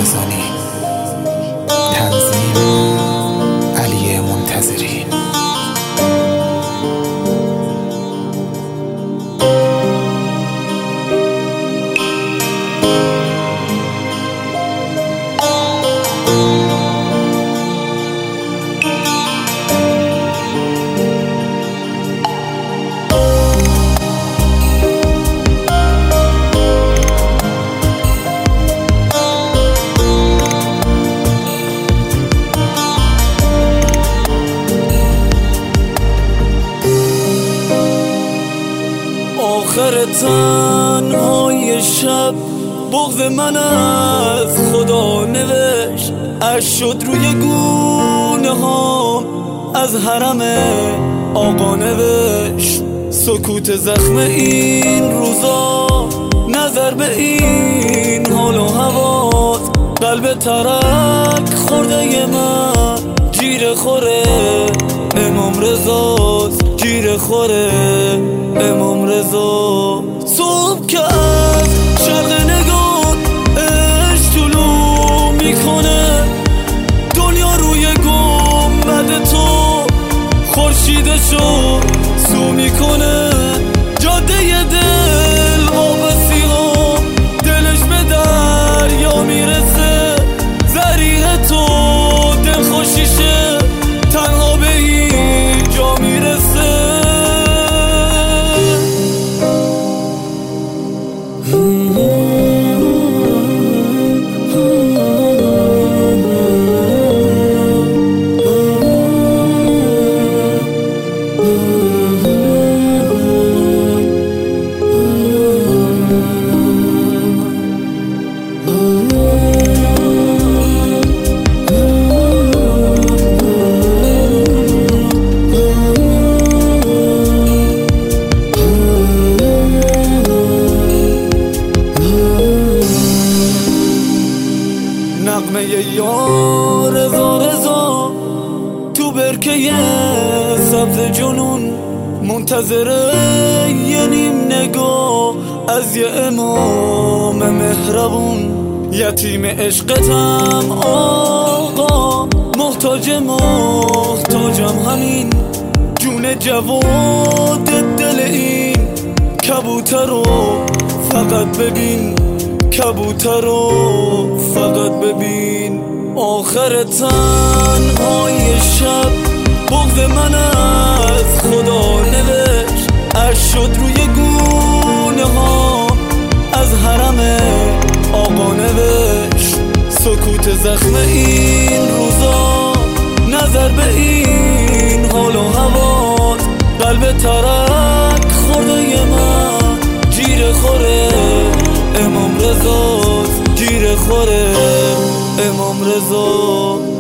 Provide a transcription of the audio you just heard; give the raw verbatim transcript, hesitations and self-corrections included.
رمضانی. تنظیم علی منتظری. آخر تنهای شب بغض من از خدا نوشت، اش شد روی گونه ها از حرم آقا نوشت. سکوت زخم این روزا، نظر به این حال و هواز، قلب ترک خورده من گیر خوره امام رضاست، گیر خوره امام رضا. صبح که از شرق نگاه عشق طلوع میکنه، دنیا روی گنبد تو خورشیدشو سو میکنه. جاده دل واپسی ها دلش به دریا میرسه، زریح تو دل خوشیشه تنها به این جا میرسه. نغمه یا رضا رضا تو برکه سبز جنون، منتظر یه نیم نگاه از یه امام مهربون. یتیم عشقتم آقا، محتاج محتاجم همین، جون جواد دل این کبوتر رو فقط ببین، کبوتر رو فقط ببین. آخر تنهای شب بغض من از خدا نوشت، اش شد روی گونه ها از حرم آقا نوشت. سکوت زخم این روزا، نظر به این حال و هوا، قلب ترک خورده من گیر خوره امام رضا، گیر خوره امام رضا.